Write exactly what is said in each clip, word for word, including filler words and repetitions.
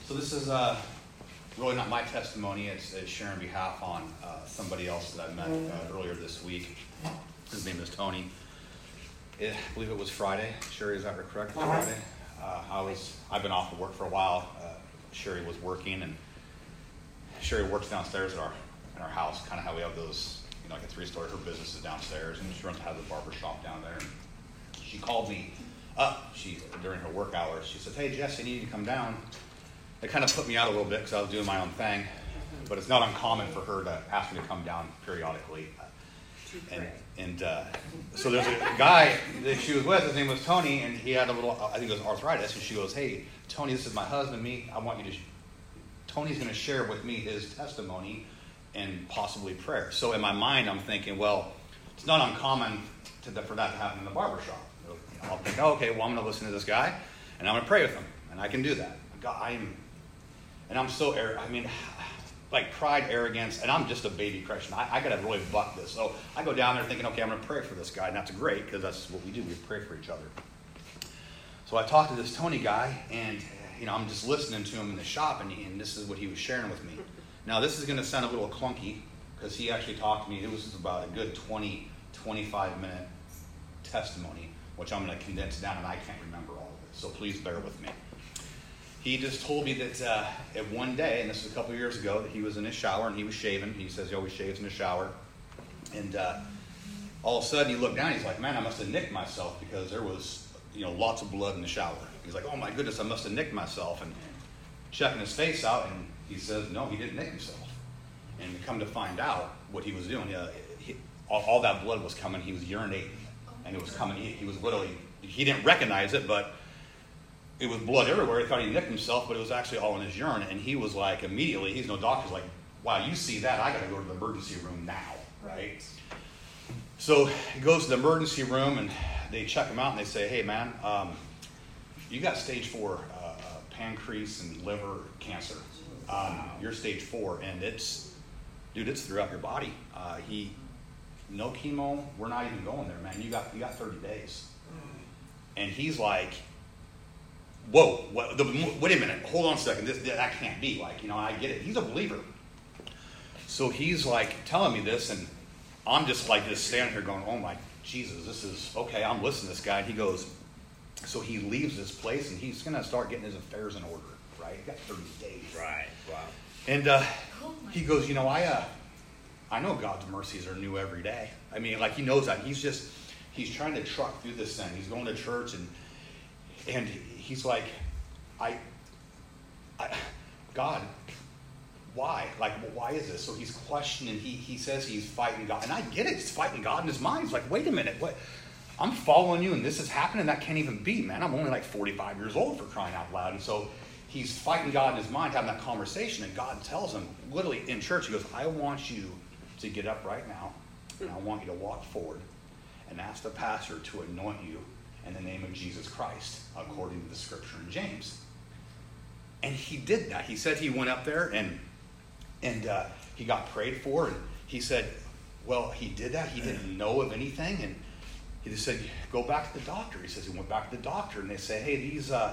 So this is uh, really not my testimony. It's, it's sharing behalf on uh, somebody else that I met uh, earlier this week. His name is Tony. It, I believe it was Friday. Sherry, is that correct? Friday. Uh, I was. I've been off of work for a while. Uh, Sherry was working, and Sherry works downstairs at our in our house. Kind of how we have those, you know, like a three-story. Her business is downstairs, and she runs to have the barber shop down there. And she called me up. She during her work hours. She said, "Hey, Jesse, I need you to come down." It kind of put me out a little bit because I was doing my own thing, but it's not uncommon for her to ask me to come down periodically. And and uh, so there's a guy that she was with. His name was Tony, and he had a little, I think it was arthritis. And she goes, "Hey, Tony, this is my husband. Me, I want you to." Sh- Tony's going to share with me his testimony and possibly prayer. So in my mind, I'm thinking, well, it's not uncommon to the, for that to happen in the barbershop. You know, I'll think, oh, okay, well, I'm going to listen to this guy, and I'm going to pray with him, and I can do that. God, I'm, and I'm so, I mean, like pride, arrogance, and I'm just a baby Christian. I, I got to really buck this. So I go down there thinking, okay, I'm going to pray for this guy, and that's great because that's what we do. We pray for each other. So I talked to this Tony guy, and you know, I'm just listening to him in the shop, and, he, and this is what he was sharing with me. Now, this is going to sound a little clunky because he actually talked to me. It was about a good twenty, twenty-five minute testimony, which I'm going to condense down, and I can't remember all of it. So please bear with me. He just told me that uh, at one day, and this was a couple of years ago, that he was in his shower and he was shaving. He says he always shaves in the shower. And uh, all of a sudden he looked down. He's like, man, I must have nicked myself because there was, you know, lots of blood in the shower. He's like, oh my goodness, I must have nicked myself. And checking his face out, and he says, no, he didn't nick himself. And come to find out what he was doing, uh, he, all, all that blood was coming. He was urinating, and it was coming. He, he was literally, he didn't recognize it, but it was blood everywhere. He thought he nicked himself, but it was actually all in his urine. And he was like, immediately, he's no doctor, he's like, wow, you see that? I got to go to the emergency room now, right? So he goes to the emergency room, and they check him out, and they say, hey, man, um, you got stage four uh, uh, pancreas and liver cancer. Um, you're stage four, and it's, dude, it's throughout your body. Uh, he, no chemo. We're not even going there, man. You got, you got thirty days. And he's like, whoa, what, the, wait a minute, hold on a second. This, that can't be. Like, you know, I get it. He's a believer. So he's like telling me this, and I'm just like just standing here going, oh my Jesus, this is, okay, I'm listening to this guy. And he goes, so he leaves this place, and he's going to start getting his affairs in order, right? He got thirty days. Right, wow. And uh, he goes, you know, I uh, I know God's mercies are new every day. I mean, like, he knows that. He's just, he's trying to truck through this thing. He's going to church, and and he's like, I, I God, why? Like, why is this? So he's questioning. He he says he's fighting God. And I get it. He's fighting God in his mind. He's like, wait a minute, what? I'm following you, and this is happening. That can't even be, man. I'm only like forty-five years old, for crying out loud. And so he's fighting God in his mind, having that conversation, and God tells him, literally in church, he goes, I want you to get up right now, and I want you to walk forward and ask the pastor to anoint you in the name of Jesus Christ, according to the scripture in James. And he did that. He said he went up there, and and uh, he got prayed for, and he said, well, he did that. He didn't know of anything, and he just said, go back to the doctor. He says he went back to the doctor, and they say, hey, these, uh,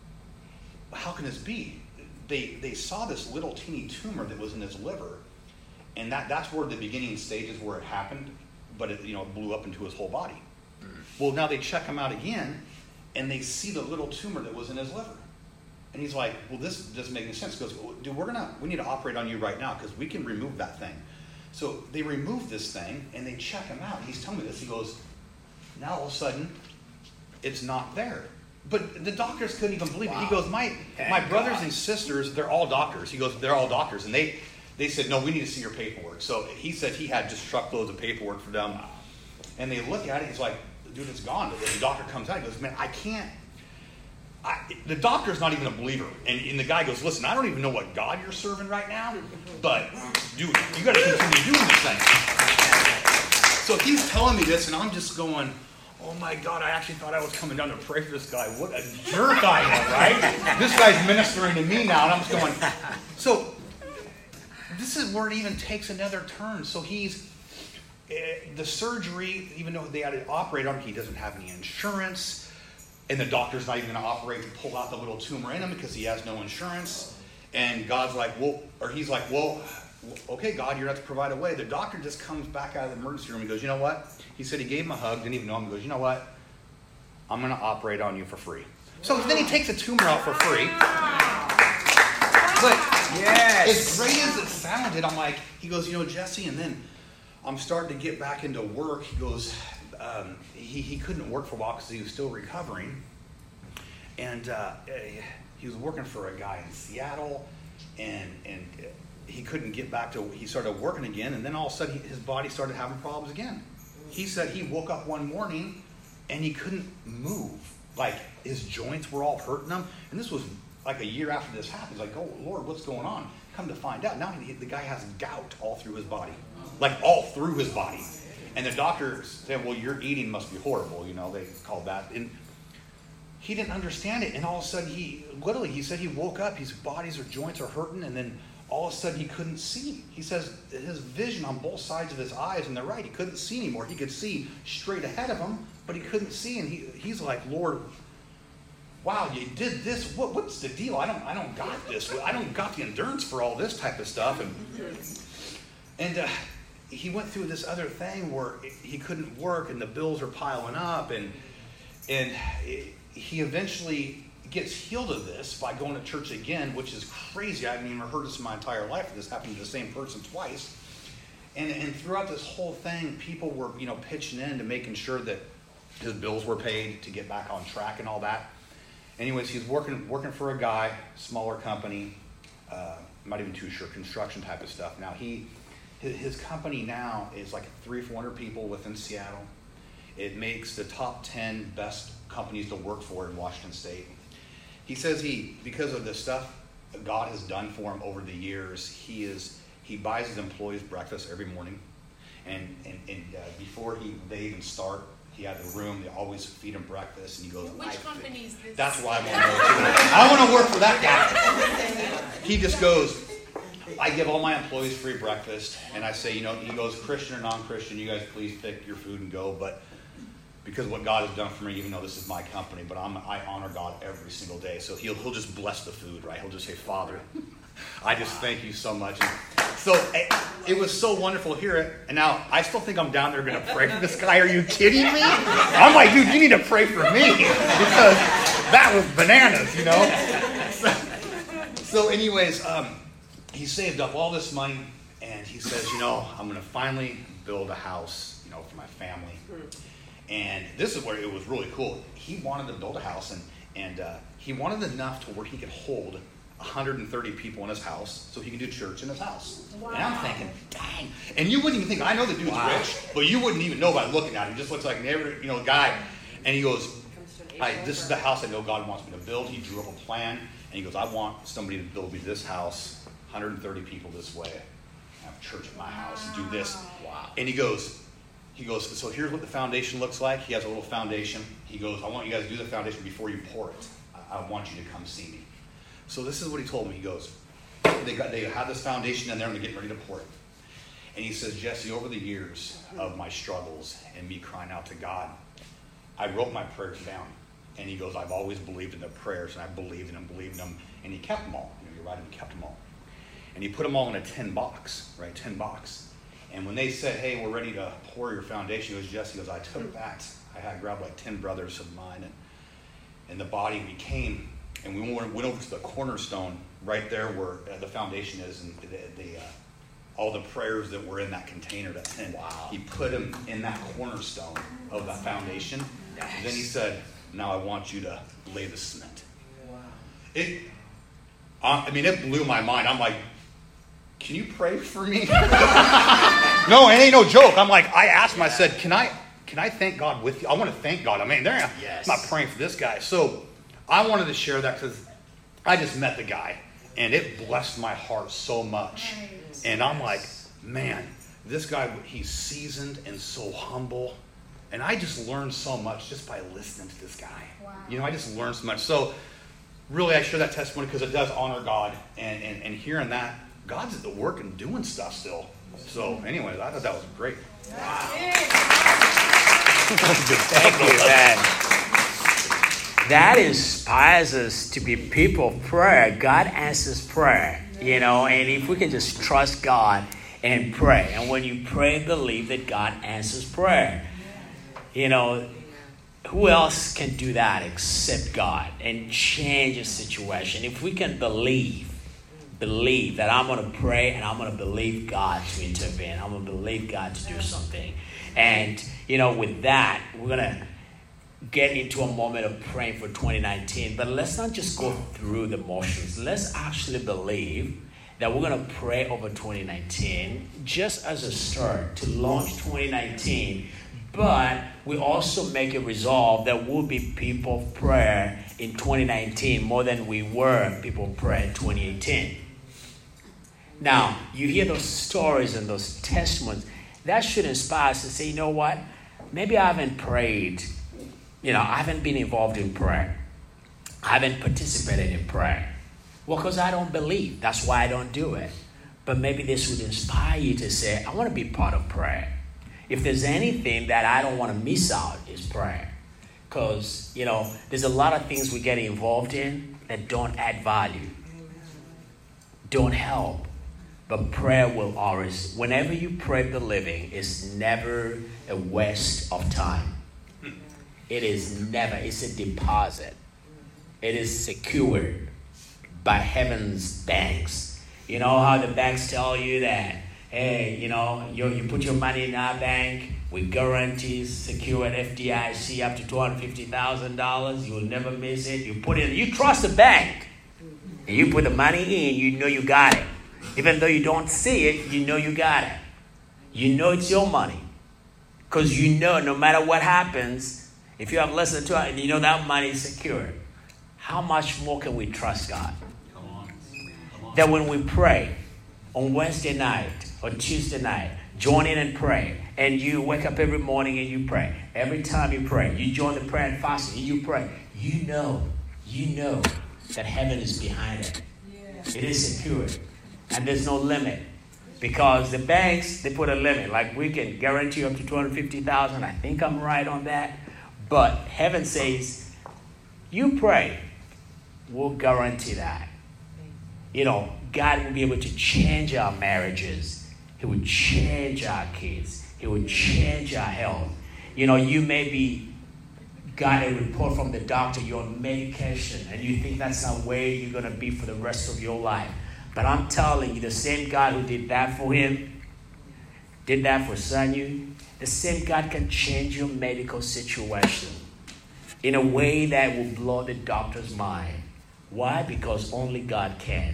how can this be? They they saw this little teeny tumor that was in his liver, and that, that's where the beginning stages where it happened, but it, you know, blew up into his whole body. Mm-hmm. Well, now they check him out again, and they see the little tumor that was in his liver. And he's like, well, this doesn't make any sense. He goes, well, dude, we're gonna, we need to operate on you right now because we can remove that thing. So they remove this thing, and they check him out. He's telling me this. He goes, now all of a sudden, it's not there. But the doctors couldn't even believe wow. it. He goes, my Thank my brothers God. and sisters, they're all doctors. He goes, they're all doctors. And they, they said, no, we need to see your paperwork. So he said he had just truckloads of paperwork for them. And they look at it, he's like, dude, it's gone. But the doctor comes out, he goes, man, I can't. I, the doctor's not even a believer. And, and the guy goes, listen, I don't even know what God you're serving right now, but dude, you got to continue doing this thing. So he's telling me this, and I'm just going, oh my God, I actually thought I was coming down to pray for this guy. What a jerk I am, right? This guy's ministering to me now, and I'm just going. So this is where it even takes another turn. So he's, uh, the surgery, even though they had to operate on him, he doesn't have any insurance. And the doctor's not even going to operate to pull out the little tumor in him because he has no insurance. And God's like, well, or he's like, well, okay, God, you're going to have to provide a way. The doctor just comes back out of the emergency room and goes, you know what? He said he gave him a hug, didn't even know him. He goes, you know what? I'm going to operate on you for free. So then he takes a tumor out for free. But yes. As great as it sounded, I'm like, he goes, you know, Jesse, and then I'm starting to get back into work. He goes, um, he, he couldn't work for a while because he was still recovering. And uh, he was working for a guy in Seattle, and and he couldn't get back to, he started working again, and then all of a sudden he, his body started having problems again. He said he woke up one morning and he couldn't move. Like his joints were all hurting him. And this was like a year after this happened. He's like, oh Lord, what's going on? Come to find out, now he, the guy has gout all through his body. Like all through his body. And the doctor said, well, your eating must be horrible. You know, they called that. And he didn't understand it. And all of a sudden he, literally, he said he woke up, his bodies or joints are hurting, and then all of a sudden he couldn't see. He says his vision on both sides of his eyes and the right, he couldn't see anymore. He could see straight ahead of him, but he couldn't see. And he, he's like, Lord, wow, you did this. What, what's the deal? I don't, I don't got this. I don't got the endurance for all this type of stuff. And, and uh, he went through this other thing where he couldn't work, and the bills are piling up, and and he eventually gets healed of this by going to church again, which is crazy. I haven't even heard this in my entire life. This happened to the same person twice. And and throughout this whole thing, people were, you know, pitching in to making sure that his bills were paid to get back on track and all that. Anyways, he's working working for a guy, smaller company, uh, I'm not even too sure, construction type of stuff. Now he, his, his company now is like three or four hundred people within Seattle. It makes the top ten best companies to work for in Washington State. He says he, because of the stuff God has done for him over the years, he is he buys his employees breakfast every morning, and and, and uh, before he they even start, he had the room. They always feed him breakfast, and he goes, which company is this? That's why I want to know too. I want to work for that guy. He just goes, I give all my employees free breakfast, and I say, you know, he goes, Christian or non-Christian, you guys please pick your food and go, but because of what God has done for me, even though this is my company, but I'm, I honor God every single day. So he'll he'll just bless the food, right? He'll just say, Father, I just thank you so much. And so it, it was so wonderful to hear it. And now I still think I'm down there going to pray for this guy. Are you kidding me? I'm like, dude, you need to pray for me because that was bananas, you know? So, so anyways, um, he saved up all this money, and he says, you know, I'm going to finally build a house, you know, for my family. And this is where it was really cool. He wanted to build a house, and, and uh, he wanted enough to where he could hold one hundred thirty people in his house so he could do church in his house. Wow. And I'm thinking, dang. And you wouldn't even think, I know the dude's wow. rich, but you wouldn't even know by looking at him. He just looks like an every, you know, guy. And he goes, I, this is the house I know God wants me to build. He drew up a plan, and he goes, I want somebody to build me this house, one hundred thirty people this way, have church at my house, and do this. Wow. And he goes, He goes, so here's what the foundation looks like. He has a little foundation. He goes, I want you guys to do the foundation before you pour it. I, I want you to come see me. So this is what he told me. He goes, they got they had this foundation in there and they're getting ready to pour it. And he says, Jesse, over the years of my struggles and me crying out to God, I wrote my prayers down. And he goes, I've always believed in the prayers, and I believed in them, believed in them. And he kept them all. You know, you're right, he kept them all. And he put them all in a tin box, right, tin box. And when they said, hey, we're ready to pour your foundation, he goes, Jesse goes, I took that. I had grabbed like ten brothers of mine, and and the body, we came, and we went, went over to the cornerstone right there where uh, the foundation is, and the, the, uh, all the prayers that were in that container, that tin. Wow. He put them in that cornerstone of the foundation. Nice. And then he said, now I want you to lay the cement. Wow. It, uh, I mean, it blew my mind. I'm like, can you pray for me? No, it ain't no joke. I'm like, I asked him, I said, can I can I thank God with you? I want to thank God. I mean, there, yes. I'm not praying for this guy. So I wanted to share that because I just met the guy, and it blessed my heart so much. Nice. And I'm like, man, this guy, he's seasoned and so humble. And I just learned so much just by listening to this guy. Wow. You know, I just learned so much. So really, I share that testimony because it does honor God. And, and, and hearing that, God's at the work and doing stuff still. So anyways, I thought that was great. Wow. Thank you, man. that inspires us to be people of prayer. God answers prayer, you know, and if we can just trust God and pray. And when you pray, believe that God answers prayer. You know, who else can do that except God and change a situation? If we can believe, believe that I'm going to pray and I'm going to believe God to intervene. I'm going to believe God to do something. And, you know, with that, we're going to get into a moment of praying for twenty nineteen. But let's not just go through the motions. Let's actually believe that we're going to pray over twenty nineteen just as a start to launch twenty nineteen. But we also make a resolve that we'll be people of prayer in twenty nineteen more than we were people of prayer in twenty eighteen. Now, you hear those stories and those testimonies. That should inspire us to say, you know what? Maybe I haven't prayed. You know, I haven't been involved in prayer. I haven't participated in prayer. Well, because I don't believe. That's why I don't do it. But maybe this would inspire you to say, I want to be part of prayer. If there's anything that I don't want to miss out, is prayer. Because, you know, there's a lot of things we get involved in that don't add value, don't help. But prayer will always, whenever you pray the living, it's never a waste of time. It is never, it's a deposit. It is secured by heaven's banks. You know how the banks tell you that, hey, you know, you, you put your money in our bank with guarantees, secured F D I C up to two hundred fifty thousand dollars. You will never miss it. You put it, you trust the bank. And you put the money in, you know you got it. Even though you don't see it, you know you got it. You know it's your money. Because you know no matter what happens, if you have less than two hundred, and you know that money is secured. How much more can we trust God? Come on. Come on. That when we pray on Wednesday night or Tuesday night, join in and pray. And you wake up every morning and you pray. Every time you pray, you join the prayer and fasting and you pray. You know, you know that heaven is behind it. Yeah. It is secured. And there's no limit. Because the banks, they put a limit. Like we can guarantee up to two hundred fifty thousand dollars. I think I'm right on that. But heaven says, you pray. We'll guarantee that. You know, God will be able to change our marriages. He will change our kids. He will change our health. You know, you may be got a report from the doctor, you're on medication, and you think that's the way you're going to be for the rest of your life. But I'm telling you, the same God who did that for him, did that for Sanyu, the same God can change your medical situation in a way that will blow the doctor's mind. Why? Because only God can.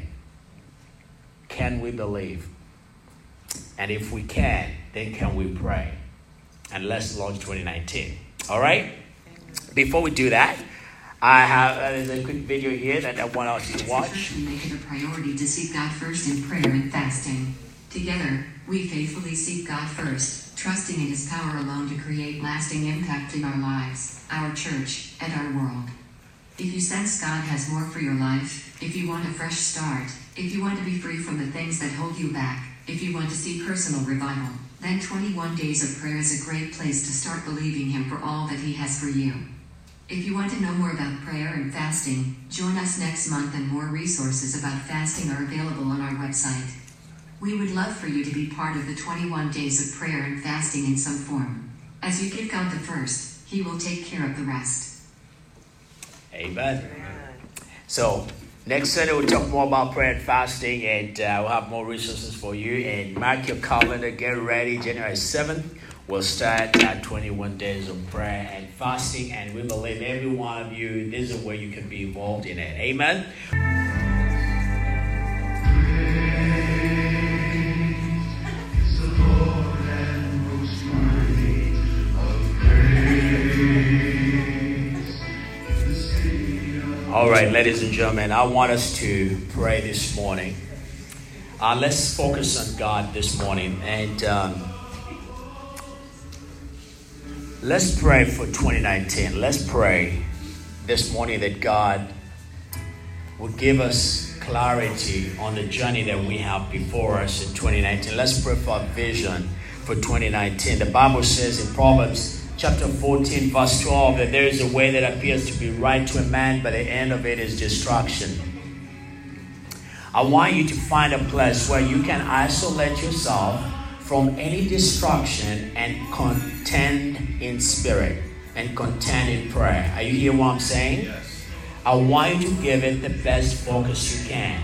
Can we believe? And if we can, then can we pray? And let's launch twenty nineteen. All right? Before we do that, I have uh, there's a quick video here that I want us to watch. We make it a priority to seek God first in prayer and fasting. Together, we faithfully seek God first, trusting in His power alone to create lasting impact in our lives, our church, and our world. If you sense God has more for your life, if you want a fresh start, if you want to be free from the things that hold you back, if you want to see personal revival, then twenty-one Days of Prayer is a great place to start believing Him for all that He has for you. If you want to know more about prayer and fasting, join us next month, and more resources about fasting are available on our website. We would love for you to be part of the twenty-one Days of Prayer and Fasting in some form. As you give God the first, He will take care of the rest. Amen. So, next Sunday we'll talk more about prayer and fasting, and uh, we'll have more resources for you. And mark your calendar, get ready. January seventh, we'll start at twenty-one Days of Prayer and Fasting, and we believe every one of you, this is where you can be involved in it. Amen. All right, ladies and gentlemen, I want us to pray this morning. Uh, let's focus on God this morning, and um, let's pray for twenty nineteen. Let's pray this morning that God will give us clarity on the journey that we have before us in twenty nineteen. Let's pray for a vision for twenty nineteen. The Bible says in Proverbs chapter fourteen, verse twelve, that there is a way that appears to be right to a man, but the end of it is destruction. I want you to find a place where you can isolate yourself from any destruction and contend in spirit and contend in prayer. Are you hearing what I'm saying? Yes. I want you to give it the best focus you can.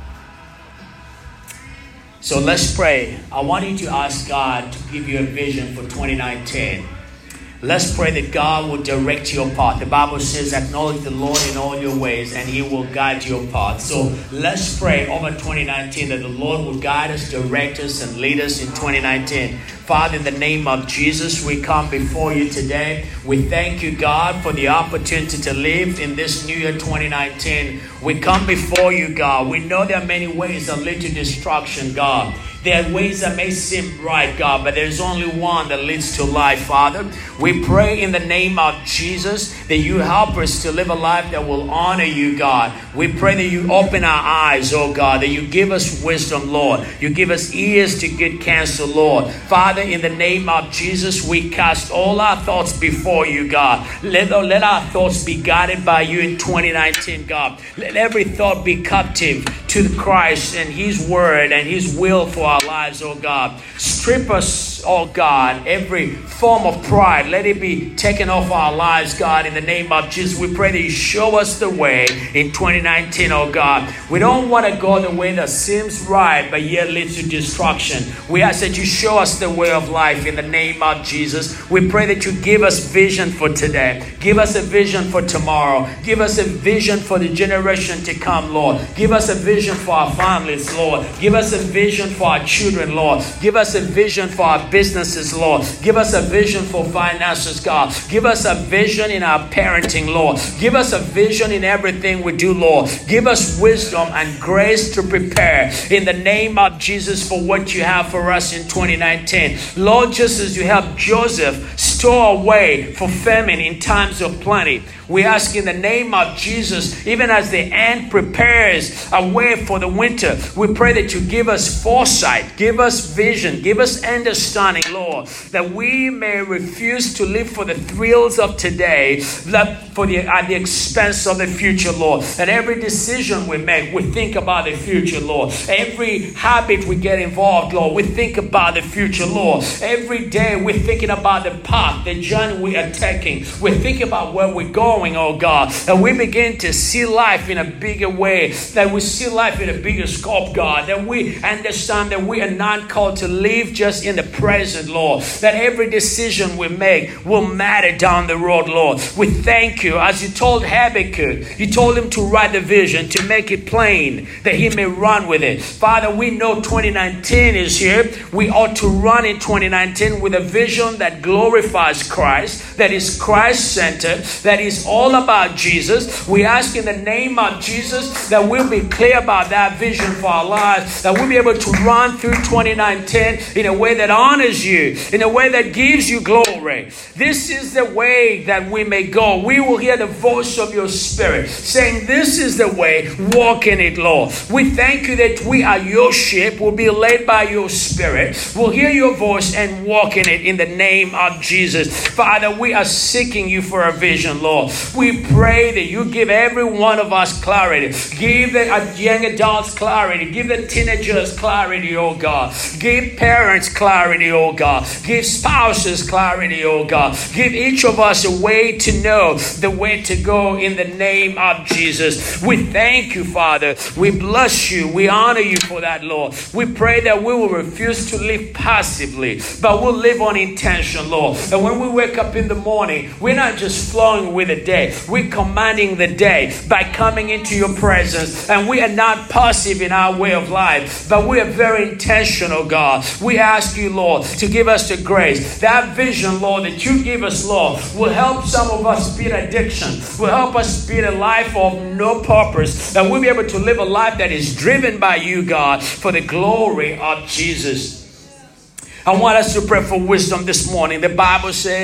So let's pray. I want you to ask God to give you a vision for twenty nineteen. Let's pray that God will direct your path. The Bible says, acknowledge the Lord in all your ways and He will guide your path. So let's pray over twenty nineteen that the Lord will guide us, direct us, and lead us in twenty nineteen. Father, in the name of Jesus, we come before you today. We thank you, God, for the opportunity to live in this new year twenty nineteen. We come before you, God. We know there are many ways that lead to destruction, God. There are ways that may seem right, God, but there's only one that leads to life, Father. We pray in the name of Jesus that you help us to live a life that will honor you, God. We pray that you open our eyes, oh God, that you give us wisdom, Lord. You give us ears to get counsel, Lord. Father, in the name of Jesus, we cast all our thoughts before you, God. Let, let our thoughts be guided by you in twenty nineteen, God. Let every thought be captive to Christ and His word and His will for our lives, oh God. Strip us, oh God, every form of pride. Let it be taken off our lives, God, in the name of Jesus. We pray that you show us the way in twenty nineteen, oh God. We don't want to go the way that seems right, but yet leads to destruction. We ask that you show us the way of life in the name of Jesus. We pray that you give us vision for today. Give us a vision for tomorrow. Give us a vision for the generation to come, Lord. Give us a vision for our families, Lord. Give us a vision for our children, Lord. Give us a vision for our businesses, Lord. Give us a vision for finances, God. Give us a vision in our parenting, Lord. Give us a vision in everything we do, Lord. Give us wisdom and grace to prepare in the name of Jesus for what you have for us in twenty nineteen. Lord, just as you helped Joseph store away for famine in times of plenty, we ask in the name of Jesus, even as the ant prepares a way for the winter, we pray that you give us foresight, give us vision, give us understanding, Lord, that we may refuse to live for the thrills of today, that for the at the expense of the future, Lord. And every decision we make, we think about the future, Lord. Every habit we get involved, Lord, we think about the future, Lord. Every day we're thinking about the path, the journey we are taking. We think about where we're going, oh God. And we begin to see life in a bigger way, that we see life in a bigger scope, God. That we understand that we are not called to live just in the present, Lord. That every decision we make will matter down the road, Lord. We thank you. As you told Habakkuk, you told him to write the vision, to make it plain, that he may run with it. Father, we know twenty nineteen is here. We ought to run in twenty nineteen with a vision that glorifies Christ, that is Christ-centered, that is all about Jesus. We ask in the name of Jesus that we'll be clear about that vision for our lives, that we'll be able to run through twenty nineteen in a way that honors you, in a way that gives you glory. This is the way that we may go. We will hear the voice of your Spirit saying, this is the way, walk in it, Lord. We thank you that we are your sheep, will be led by your Spirit. We'll hear your voice and walk in it in the name of Jesus. Father, we are seeking you for a vision, Lord. We pray that you give every one of us clarity. Give the young adults clarity. Give the teenagers clarity, oh God. Give parents clarity, oh God. Give spouses clarity, oh God. Give each of us a way to know the way to go in the name of Jesus. We thank you, Father. We bless you. We honor you for that, Lord. We pray that we will refuse to live passively, but we'll live on intention, Lord. And when we wake up in the morning, we're not just flowing with the day. We're commanding the day by coming into your presence. And we are not passive in our way of life, but we are very intentional, God. We ask you, Lord, to give us the grace. That vision, Lord, that you give us, Lord, will help some of us beat addiction, will help us beat a life of no purpose, that we'll be able to live a life that is driven by you, God, for the glory of Jesus. I want us to pray for wisdom this morning. The Bible says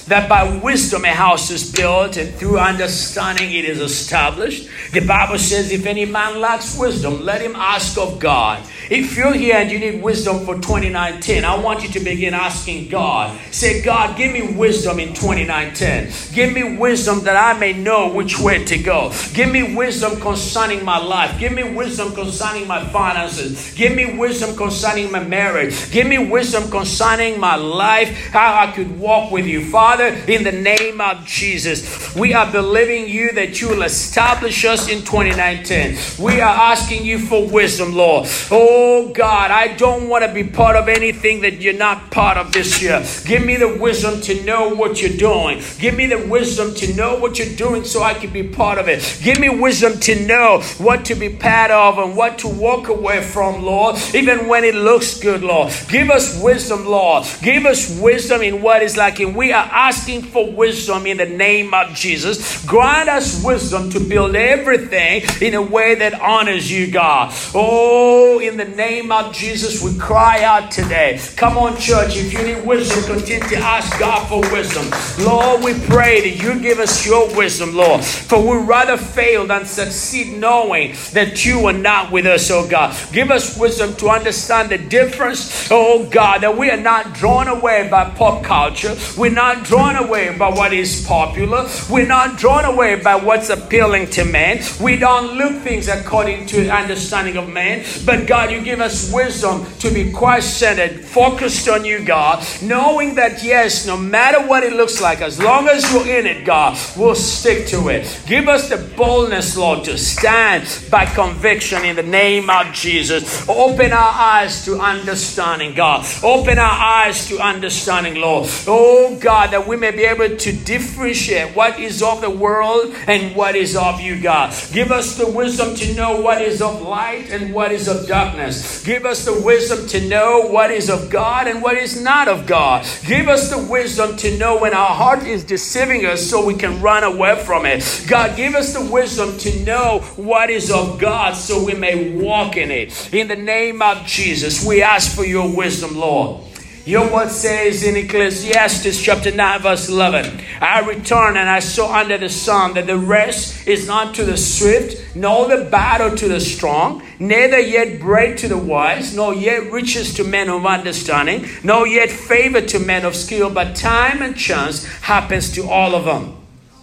that by wisdom a house is built, and through understanding it is established. The Bible says, if any man lacks wisdom, let him ask of God. If you're here and you need wisdom for twenty nineteen, I want you to begin asking God. Say, God, give me wisdom in twenty nineteen. Give me wisdom that I may know which way to go. Give me wisdom concerning my life. Give me wisdom concerning my finances. Give me wisdom concerning my marriage. Give me wisdom concerning my life, how I could walk with you. Father, in the name of Jesus, we are believing you that you will establish us in twenty nineteen. We are asking you for wisdom, Lord. Oh God, I don't want to be part of anything that you're not part of this year. Give me the wisdom to know what you're doing. Give me the wisdom to know what you're doing so I can be part of it. Give me wisdom to know what to be part of and what to walk away from, Lord, even when it looks good, Lord. Give us wisdom, Lord. Give us wisdom in what is lacking. We are asking for wisdom in the name of Jesus. Grant us wisdom to build everything in a way that honors you, God. Oh, in the name of Jesus, we cry out today. Come on, church. If you need wisdom, continue to ask God for wisdom. Lord, we pray that you give us your wisdom, Lord. For we rather fail than succeed knowing that you are not with us, oh God. Give us wisdom to understand the difference, oh God, that we are not drawn away by pop culture. We're not drawn away by what is popular. We're not drawn away by what's appealing to man. We don't look things according to understanding of man. But God, you give us wisdom to be Christ-centered, focused on you, God, knowing that yes, no matter what it looks like, as long as you're in it, God, we'll stick to it. Give us the boldness, Lord, to stand by conviction in the name of Jesus. Open our eyes to understanding, God. Open our eyes to understanding, Lord. Oh God, that we may be able to differentiate what is of the world and what is of you, God. Give us the wisdom to know what is of light and what is of darkness. Give us the wisdom to know what is of God and what is not of God. Give us the wisdom to know when our heart is deceiving us so we can run away from it. God, give us the wisdom to know what is of God so we may walk in it. In the name of Jesus, we ask for your wisdom, Lord. Your word says in Ecclesiastes chapter nine verse eleven, I returned and I saw under the sun that the rest is not to the swift, nor the battle to the strong, neither yet bread to the wise, nor yet riches to men of understanding, nor yet favor to men of skill, but time and chance happens to all of them.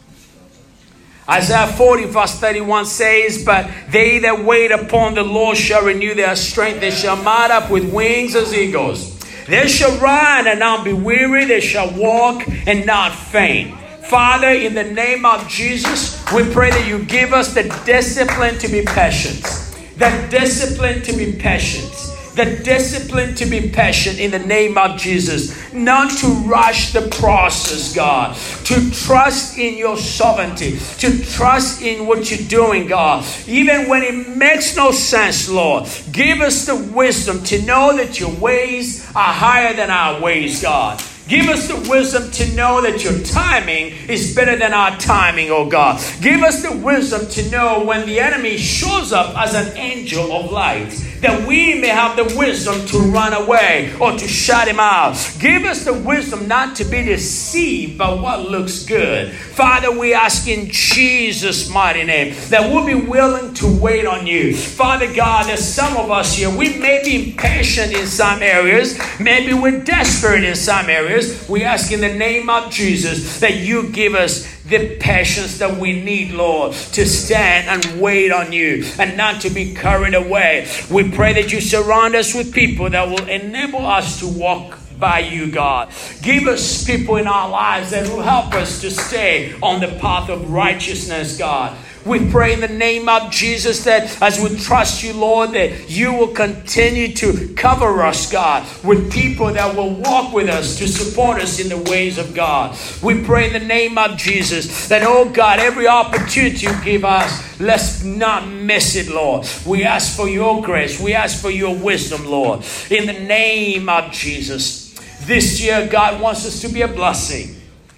Isaiah forty verse thirty-one says, but they that wait upon the Lord shall renew their strength. They shall mount up with wings as eagles. They shall run and not be weary. They shall walk and not faint. Father, in the name of Jesus, we pray that you give us the discipline to be patient. The discipline to be patient. The discipline to be patient in the name of Jesus. Not to rush the process, God. To trust in your sovereignty. To trust in what you're doing, God. Even when it makes no sense, Lord. Give us the wisdom to know that your ways are higher than our ways, God. Give us the wisdom to know that your timing is better than our timing, oh God. Give us the wisdom to know when the enemy shows up as an angel of light, that we may have the wisdom to run away or to shut him out. Give us the wisdom not to be deceived by what looks good. Father, we ask in Jesus' mighty name that we'll be willing to wait on you. Father God, there's some of us here, we may be impatient in some areas. Maybe we're desperate in some areas. We ask in the name of Jesus that you give us the patience that we need, Lord, to stand and wait on you and not to be carried away. We pray that you surround us with people that will enable us to walk by you, God. Give us people in our lives that will help us to stay on the path of righteousness, God. We pray in the name of Jesus that as we trust you, Lord, that you will continue to cover us, God, with people that will walk with us to support us in the ways of God. We pray in the name of Jesus that, oh God, every opportunity you give us, let's not miss it, Lord. We ask for your grace. We ask for your wisdom, Lord. In the name of Jesus. This year, God wants us to be a blessing.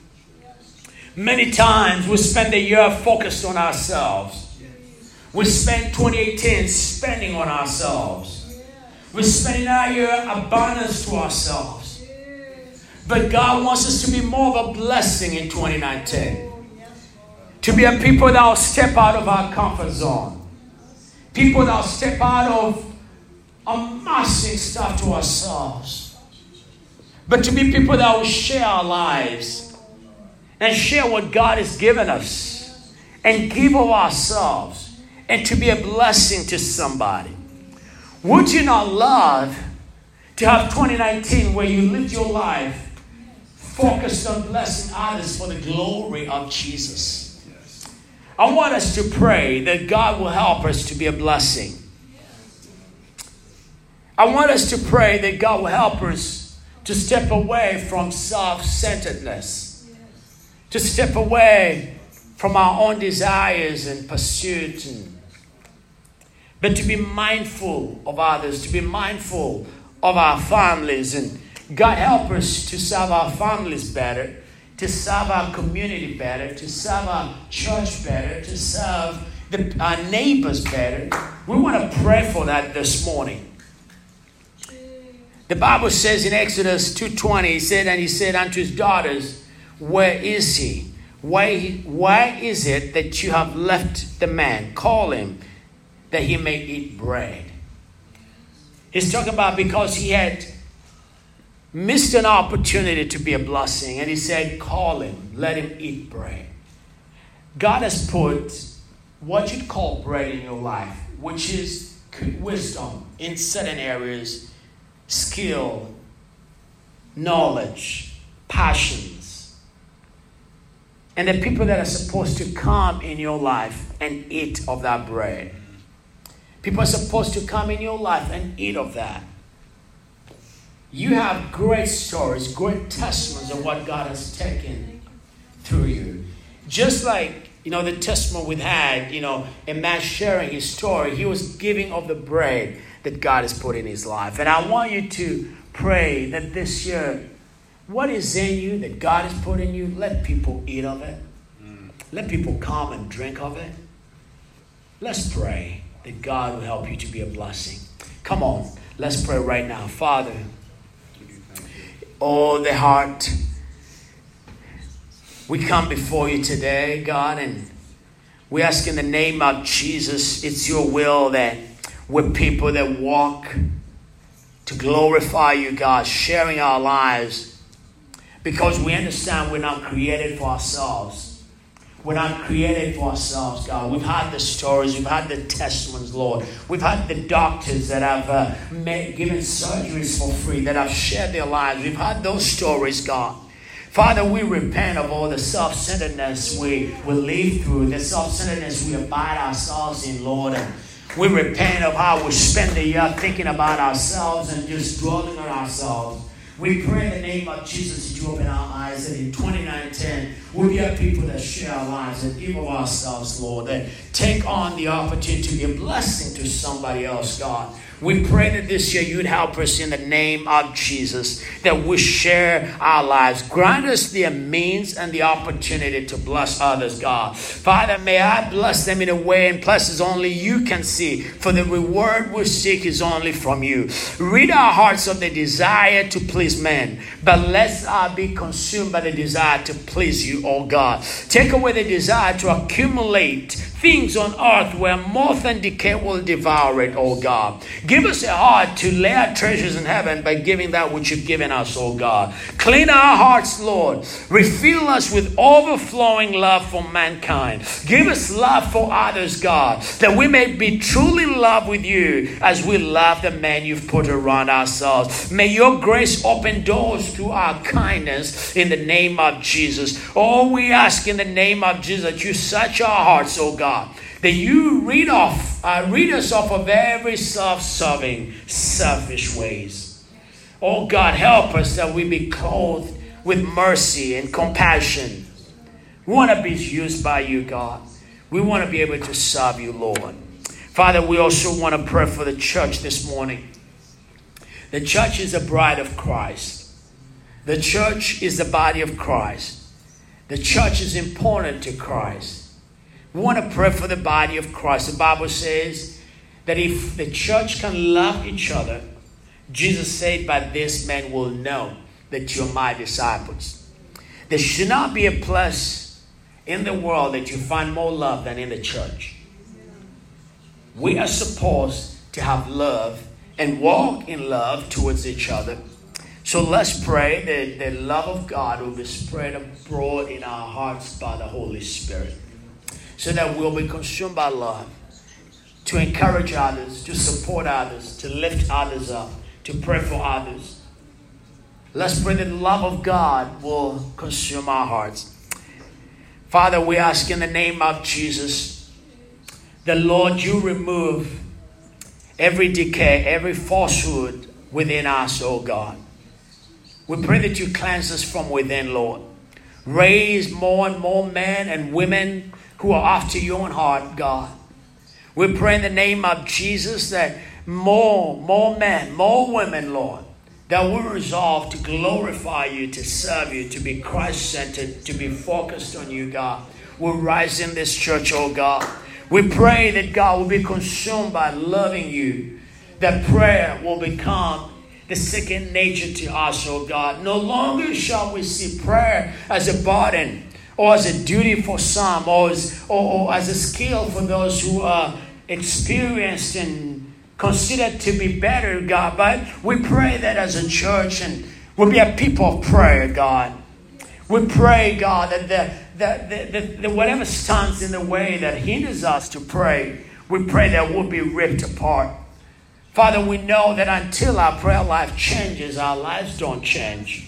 Many times we spend the year focused on ourselves. We spend twenty eighteen spending on ourselves. We spend our year abundance to ourselves. But God wants us to be more of a blessing in twenty nineteen. To be a people that will step out of our comfort zone. People that will step out of amassing stuff to ourselves. But to be people that will share our lives and share what God has given us and give of ourselves and to be a blessing to somebody. Would you not love to have twenty nineteen where you live your life focused on blessing others for the glory of Jesus? I want us to pray that God will help us to be a blessing. I want us to pray that God will help us to step away from self-centeredness, to step away from our own desires and pursuits, and, but to be mindful of others, to be mindful of our families. And God help us to serve our families better, to serve our community better, to serve our church better, to serve the, our neighbors better. We want to pray for that this morning. The Bible says in Exodus two twenty, he said, and he said unto his daughters, where is he? Why, why is it that you have left the man? Call him that he may eat bread. He's talking about because he had missed an opportunity to be a blessing. And he said, call him, let him eat bread. God has put what you'd call bread in your life, which is wisdom in certain areas, skill, knowledge, passions. And the people that are supposed to come in your life and eat of that bread. People are supposed to come in your life and eat of that. You have great stories, great testimonies of what God has taken through you. Just like, you know, the testimony we had, you know, a man sharing his story, he was giving of the bread that God has put in his life. And I want you to pray that this year, what is in you that God has put in you, let people eat of it. Let people come and drink of it. Let's pray that God will help you to be a blessing. Come on, let's pray right now. Father, oh, the heart. We come before you today, God, and we ask in the name of Jesus, it's your will that we're people that walk to glorify you, God, sharing our lives because we understand we're not created for ourselves. We're not created for ourselves, God. We've had the stories. We've had the testimonies, Lord. We've had the doctors that have uh, made, given surgeries for free, that have shared their lives. We've had those stories, God. Father, we repent of all the self-centeredness we, we live through, the self-centeredness we abide ourselves in, Lord. And we repent of how we spend the year thinking about ourselves and just dwelling on ourselves. We pray in the name of Jesus that you open our eyes, that in twenty nineteen we'll be a people that share our lives and give of ourselves, Lord, that take on the opportunity to be a blessing to somebody else, God. We pray that this year you'd help us in the name of Jesus, that we share our lives. Grant us the means and the opportunity to bless others, God. Father, may I bless them in a way and places only you can see, for the reward we seek is only from you. Rid our hearts of the desire to please men, but let's uh, be consumed by the desire to please you, oh God. Take away the desire to accumulate things on earth where moth and decay will devour it, oh God. Give us a heart to lay our treasures in heaven by giving that which you've given us, oh God. Clean our hearts, Lord. Refill us with overflowing love for mankind. Give us love for others, God, that we may be truly in love with you as we love the man you've put around ourselves. May your grace open doors through our kindness in the name of Jesus. Oh, we ask in the name of Jesus that you search our hearts, oh God, that you read off, uh, read us off of every self-serving, selfish ways. Oh God, help us that we be clothed with mercy and compassion. We want to be used by you, God. We want to be able to serve you, Lord. Father, we also want to pray for the church this morning. The church is the bride of Christ. The church is the body of Christ. The church is important to Christ. We want to pray for the body of Christ. The Bible says that if the church can love each other, Jesus said, by this men will know that you're my disciples. There should not be a place in the world that you find more love than in the church. We are supposed to have love and walk in love towards each other. So let's pray that the love of God will be spread abroad in our hearts by the Holy Spirit, so that we'll be consumed by love, to encourage others, to support others, to lift others up, to pray for others. Let's pray that the love of God will consume our hearts. Father, we ask in the name of Jesus, the Lord, you remove every decay, every falsehood within us, oh God. We pray that you cleanse us from within, Lord. Raise more and more men and women who are after your own heart, God. We pray in the name of Jesus that more, more men, more women, Lord, that will resolve to glorify you, to serve you, to be Christ-centered, to be focused on you, God, will rise in this church, oh God. We pray that God will be consumed by loving you, that prayer will become the second nature to us, oh God. No longer shall we see prayer as a burden or as a duty for some, or as, or, or as a skill for those who are experienced and considered to be better, God. But we pray that as a church, and we'll be a people of prayer, God. We pray, God, that the, the, the, the, the whatever stands in the way that hinders us to pray, we pray that we'll be ripped apart. Father, we know that until our prayer life changes, our lives don't change.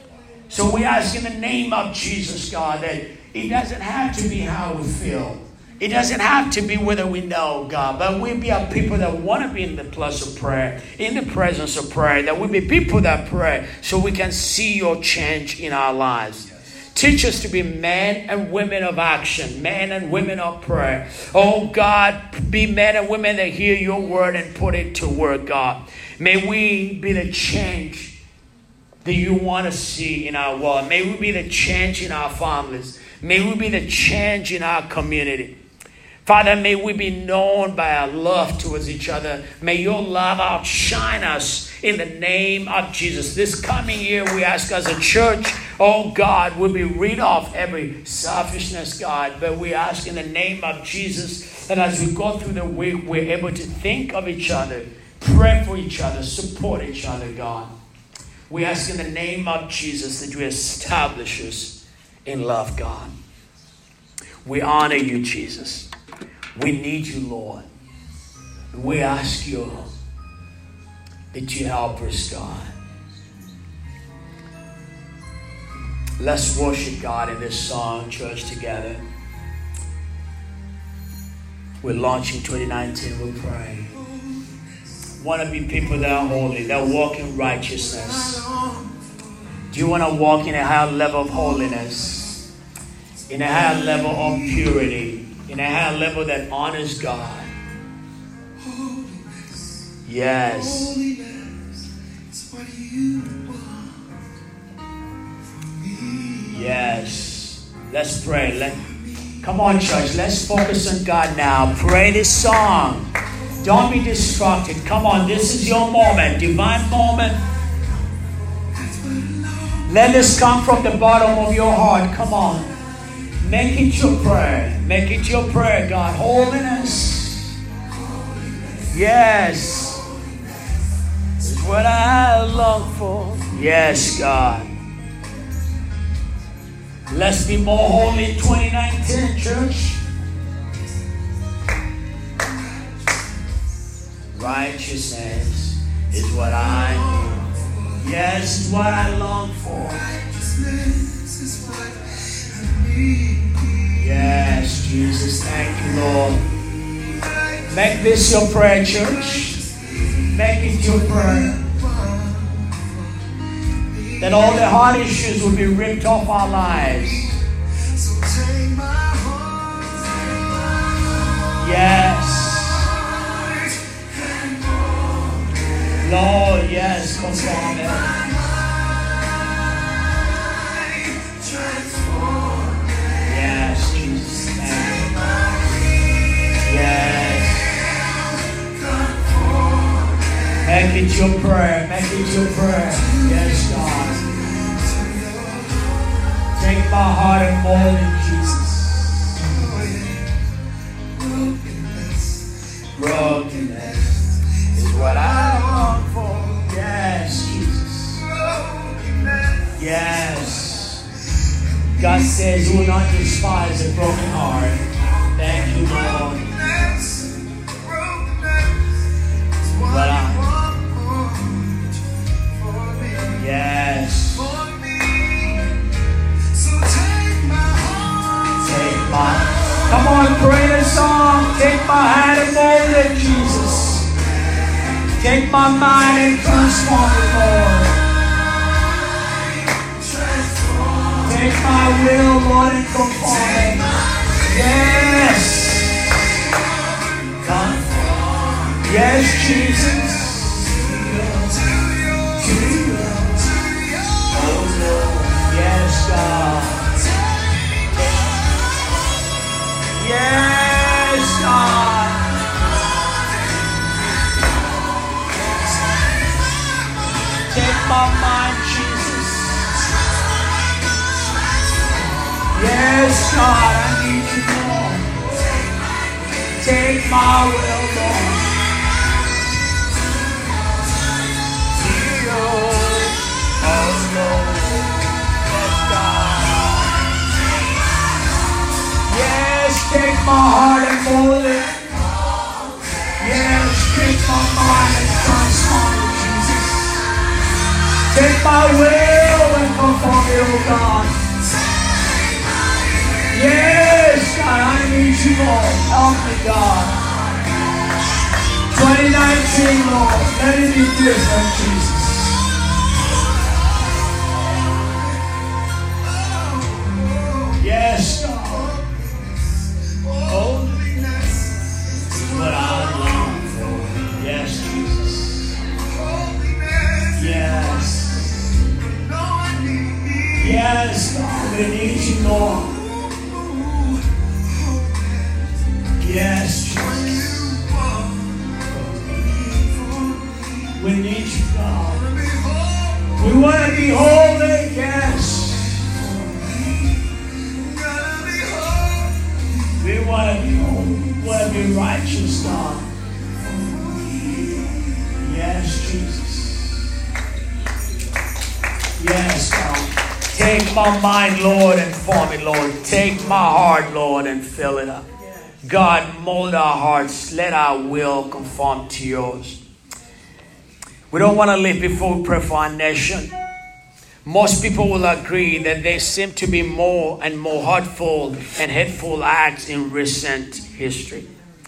So we ask in the name of Jesus, God, that it doesn't have to be how we feel. It doesn't have to be whether we know, God, but we be a people that want to be in the place of prayer, in the presence of prayer, that we be people that pray so we can see your change in our lives. Teach us to be men and women of action, men and women of prayer. Oh God, be men and women that hear your word and put it to work, God. May we be the change that you want to see in our world. May we be the change in our families. May we be the change in our community. Father, may we be known by our love towards each other. May your love outshine us in the name of Jesus. This coming year, we ask as a church, oh God, we'll be rid of every selfishness, God. But we ask in the name of Jesus that as we go through the week, we're able to think of each other, pray for each other, support each other, God. We ask in the name of Jesus that you establish us in love, God. We honor you, Jesus. We need you, Lord. We ask you that you help us, God. Let's worship God in this song, church, together. We're launching twenty nineteen, we pray. Want to be people that are holy, that walk in righteousness. Do you want to walk in a higher level of holiness? In a higher level of purity? In a higher level that honors God? Yes. Yes. Let's pray. Let, come on, church. Let's focus on God now. Pray this song. Don't be distracted. Come on. This is your moment. Divine moment. Let this come from the bottom of your heart. Come on. Make it your prayer. Make it your prayer, God. Holiness. Yes. Is what I long for. Yes, God. Let's be more holy in twenty nineteen, church. Righteousness is what I need. Yes, is what I long for. Righteousness is what I need. Yes, Jesus, thank you, Lord. Make this your prayer, church. Make it your prayer. That all the heart issues will be ripped off our lives. Yes. Lord, yes, conform it. Yes, Jesus, thank you. Yes. Make it your prayer. Make it your prayer. Yes, God. Take my heart and mold it, Jesus. Brokenness is what I long for. Yes, Jesus. Yes. God says He will not despise a broken heart. Thank you, Lord. But I, yes. Take my, come on, pray the song. Take my hand and mold it, Jesus. Take my mind and transform it, Lord. Take my will, Lord, and conform it. Yes. Come. Yes, Jesus. To you. Oh, Lord. Yes, God. Yes, God. Take my mind, Jesus. Yes, God, I need you, Lord. Take my will, Lord. Oh, Lord. Yes, God. Yes, take my heart and mold it. Yes, take my mind and transform it, Jesus. Take my will and conform it, oh God. Yes, God, I need you, Lord. Help me, God. twenty nineteen, Lord, let it be different, Jesus. Yes, God. Holiness is what I long for. Yes, Jesus. Yes. Yes, God, we need you, Lord. Yes, Jesus. We need you, God. We want to be holy, yes. We want to be holy. We want to be righteous, God. Yes, Jesus. Yes, God. Take my mind, Lord, and form it, Lord. Take my heart, Lord, and fill it up. God, mold our hearts. Let our will conform to yours. We don't want to live before we pray for our nation. Most people will agree that there seem to be more and more hurtful and hateful acts in recent history.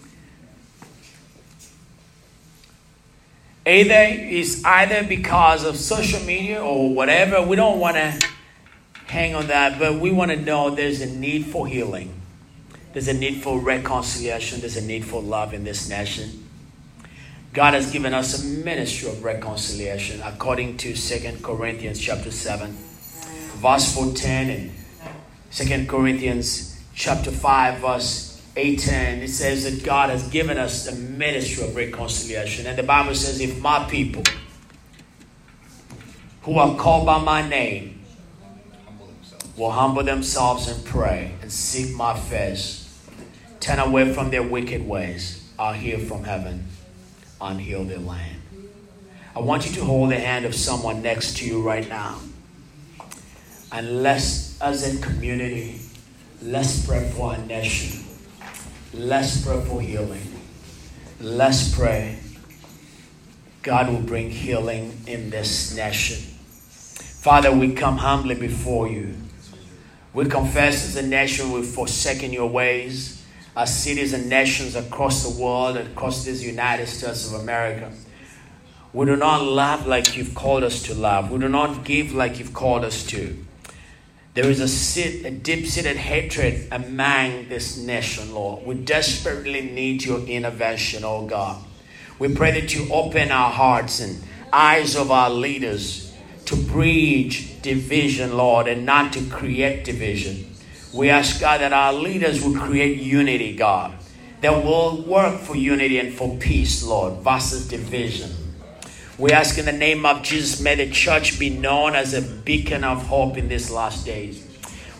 Either it's either because of social media or whatever. We don't want to hang on that, but we want to know there's a need for healing. There's a need for reconciliation. There's a need for love in this nation. God has given us a ministry of reconciliation according to Second Corinthians chapter seven, verse fourteen, and Second Corinthians chapter five, verse eighteen. It says that God has given us a ministry of reconciliation. And the Bible says, if my people who are called by my name will humble themselves and pray and seek my face, turn away from their wicked ways, I'll hear from heaven, unheal their land. I want you to hold the hand of someone next to you right now. And let's, as a community, let's pray for our nation. Let's pray for healing. Let's pray God will bring healing in this nation. Father, we come humbly before you. We confess as a nation we've forsaken your ways. Our cities and nations across the world and across these United States of America. We do not love like you've called us to love. We do not give like you've called us to. There is a, sit, a deep-seated hatred among this nation, Lord. We desperately need your intervention, oh God. We pray that you open our hearts and eyes of our leaders to bridge division, Lord, and not to create division. We ask, God, that our leaders will create unity, God, that will work for unity and for peace, Lord, versus division. We ask in the name of Jesus, may the church be known as a beacon of hope in these last days.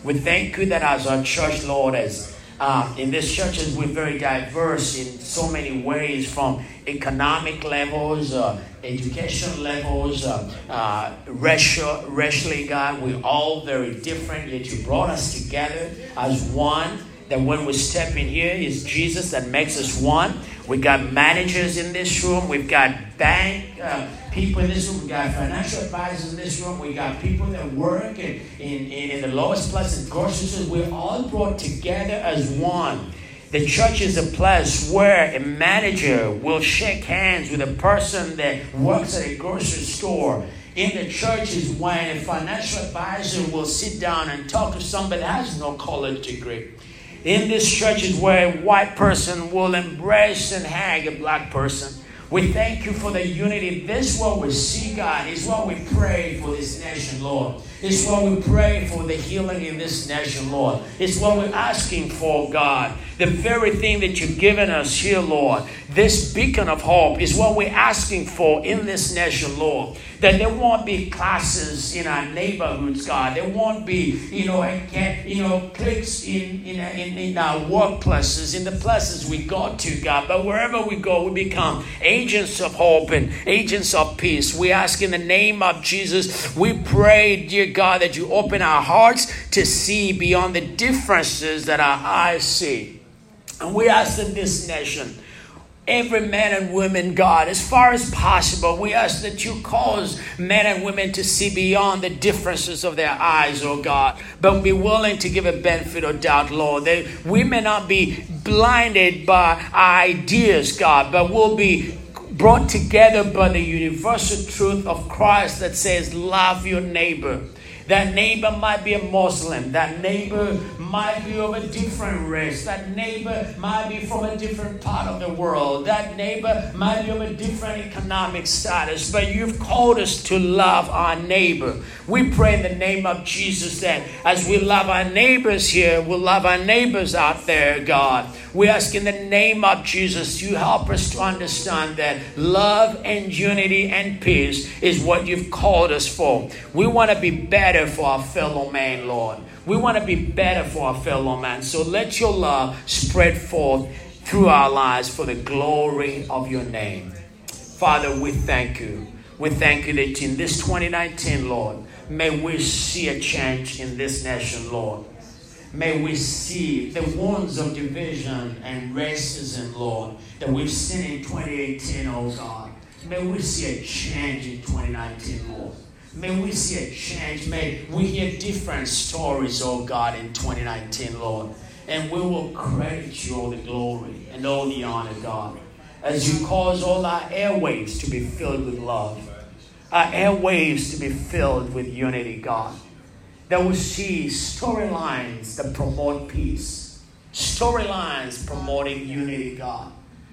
We thank you that as our church, Lord, as uh, in this church, as we're very diverse in so many ways, from economic levels, uh, education levels, uh, uh, racial, racially, God, we're all very different, yet you brought us together as one. That when we step in here, it's Jesus that makes us one. We got managers in this room. We've got bank uh, people in this room. We got financial advisors in this room. We got people that work in, in, in the lowest place in grocery stores. We're all brought together as one. The church is a place where a manager will shake hands with a person that works at a grocery store. In the church is when a financial advisor will sit down and talk to somebody that has no college degree. In this church is where a white person will embrace and hug a black person. We thank you for the unity. This is what we see, God. It's what we pray for this nation, Lord. It's what we pray for the healing in this nation, Lord. It's what we're asking for, God. The very thing that you've given us here, Lord. This beacon of hope is what we're asking for in this nation, Lord. That there won't be classes in our neighborhoods, God. There won't be, you know, you know, cliques in, in, in, in our workplaces, in the places we go to, God. But wherever we go, we become agents of hope and agents of peace. We ask in the name of Jesus, we pray, dear God, that you open our hearts to see beyond the differences that our eyes see. And we ask in this nation, every man and woman, God, as far as possible, we ask that you cause men and women to see beyond the differences of their eyes, oh God, but be willing to give a benefit of doubt, Lord. That we may not be blinded by ideas, God, but we'll be brought together by the universal truth of Christ that says, love your neighbor. That neighbor might be a Muslim. That neighbor might be of a different race. That neighbor might be from a different part of the world. That neighbor might be of a different economic status. But you've called us to love our neighbor. We pray in the name of Jesus that as we love our neighbors here, we'll love our neighbors out there, God. We ask in the name of Jesus, you help us to understand that love and unity and peace is what you've called us for. We want to be better for our fellow man, Lord. We want to be better for our fellow man. So let your love spread forth through our lives for the glory of your name. Father, we thank you. We thank you that in this twenty nineteen, Lord, may we see a change in this nation, Lord. May we see the wounds of division and racism, Lord, that we've seen in twenty eighteen, oh God. May we see a change in twenty nineteen, Lord. May we see a change. May we hear different stories, oh God, in twenty nineteen, Lord. And we will credit you all the glory and all the honor, God, as you cause all our airwaves to be filled with love. Our airwaves to be filled with unity, God. That we see storylines that promote peace. Storylines promoting unity, God.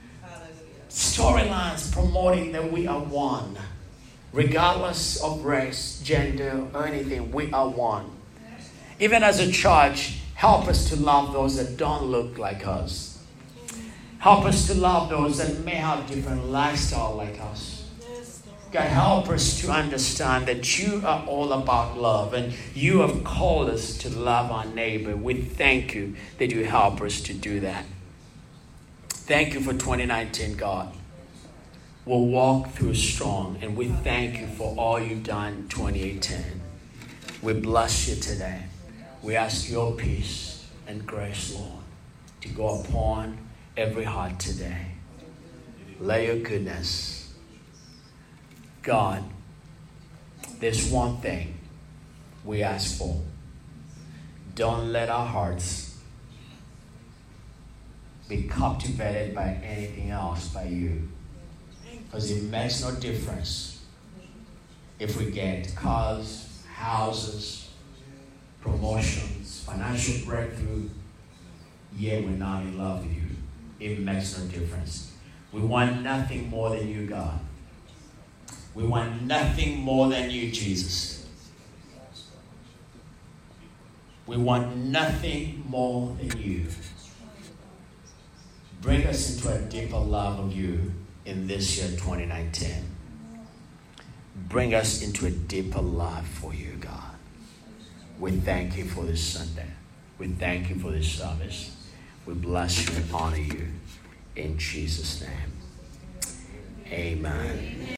Storylines promoting that we are one. Regardless of race, gender, or anything, we are one. Even as a church, help us to love those that don't look like us. Help us to love those that may have different lifestyle like us. God, help us to understand that you are all about love and you have called us to love our neighbor. We thank you that you help us to do that. Thank you for twenty nineteen, God. We'll walk through strong, and we thank you for all you've done in twenty eighteen. We bless you today. We ask your peace and grace, Lord, to go upon every heart today. Lay your goodness. God, there's one thing we ask for. Don't let our hearts be captivated by anything else by you. Because it makes no difference if we get cars, houses, promotions, financial breakthrough, yet we're not in love with you. It makes no difference. We want nothing more than you, God. We want nothing more than you, Jesus. We want nothing more than you. Bring us into a deeper love of you in this year, twenty nineteen. Bring us into a deeper love for you, God. We thank you for this Sunday. We thank you for this service. We bless you and honor you. In Jesus' name. Amen.